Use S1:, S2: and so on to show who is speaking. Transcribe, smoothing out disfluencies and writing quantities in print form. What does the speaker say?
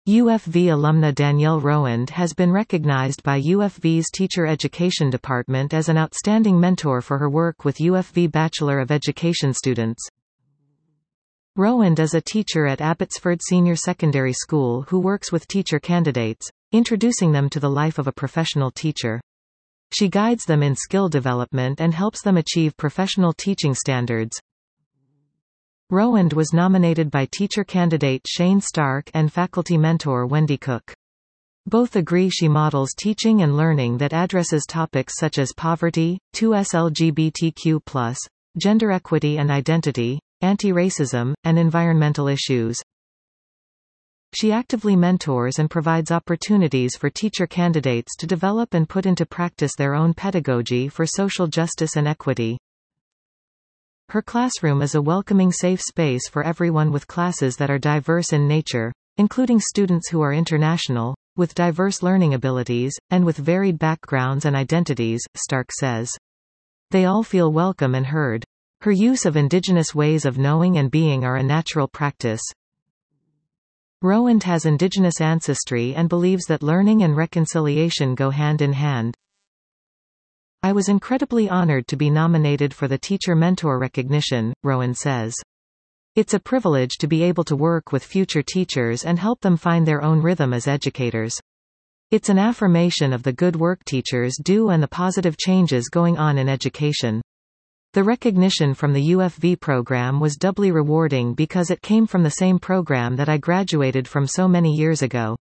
S1: UFV alumna Danielle Rowand has been recognized by UFV's Teacher Education Department as an outstanding mentor for her work with UFV Bachelor of Education students. Rowand is a teacher at Abbotsford Senior Secondary School who works with teacher candidates, introducing them to the life of a professional teacher. She guides them in skill development and helps them achieve professional teaching standards. Rowand was nominated by teacher candidate Shane Stark and faculty mentor Wendy Cook. Both agree she models teaching and learning that addresses topics such as poverty, 2S LGBTQ+, gender equity and identity, anti-racism, and environmental issues. She actively mentors and provides opportunities for teacher candidates to develop and put into practice their own pedagogy for social justice and equity. Her classroom is a welcoming safe space for everyone with classes that are diverse in nature, including students who are international, with diverse learning abilities, and with varied backgrounds and identities, Stark says. They all feel welcome and heard. Her use of indigenous ways of knowing and being are a natural practice. Rowand has indigenous ancestry and believes that learning and reconciliation go hand in hand. I was incredibly honored to be nominated for the Teacher Mentor recognition, Rowand says. It's a privilege to be able to work with future teachers and help them find their own rhythm as educators. It's an affirmation of the good work teachers do and the positive changes going on in education. The recognition from the UFV program was doubly rewarding because it came from the same program that I graduated from so many years ago.